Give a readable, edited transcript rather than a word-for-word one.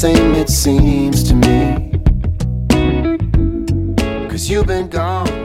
same it seems to me. 'Cause you've been gone.